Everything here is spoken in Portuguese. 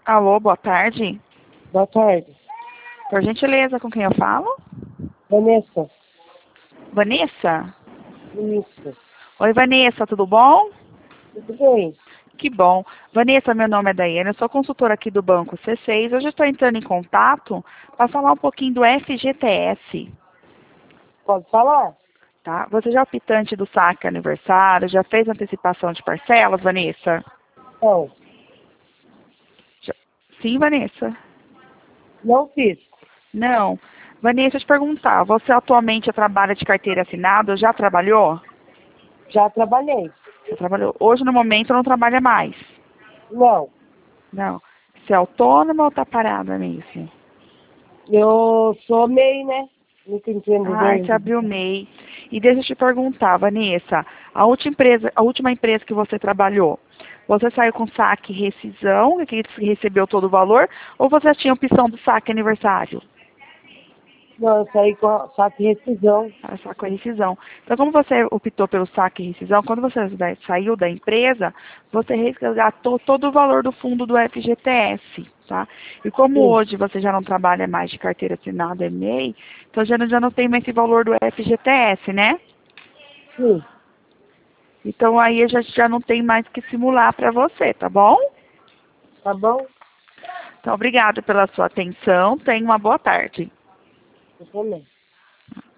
Alô, boa tarde. Boa tarde. Por gentileza, com quem eu falo? Vanessa. Vanessa? Isso. Oi, Vanessa, tudo bom? Tudo bem? Que bom. Vanessa, meu nome é Daiane, eu sou consultora aqui do Banco C6. Hoje eu estou entrando em contato para falar um pouquinho do FGTS, Pode falar? tá? Você já é optante do saque aniversário, já fez antecipação de parcelas, Vanessa? Não. Já- Sim, Vanessa? Não fiz. Não. Vanessa, eu te perguntar, você atualmente trabalha de carteira assinada, já trabalhou? Já trabalhei. Já trabalhou. Hoje, no momento, não trabalha mais. Não. Não. Você é autônoma ou tá parada mesmo? Eu sou MEI, né? Ah, você Microempreendedor. abriu o MEI. E deixa eu te perguntar, Vanessa, a última empresa que você trabalhou, você saiu com saque e rescisão, que recebeu todo o valor, ou você tinha opção do saque aniversário? Não, eu saí com a saque de rescisão. Ah, saque e rescisão. Então, como você optou pelo saque e rescisão, quando você saiu da empresa, você resgatou todo o valor do fundo do FGTS, tá? E como Sim. hoje você já não trabalha mais de carteira assinada e MEI, então já não tem mais esse valor do FGTS, né? Sim. Então aí já não tem mais que simular para você, tá bom? Tá bom? Então, obrigada pela sua atenção. Tenha uma boa tarde. Eu também.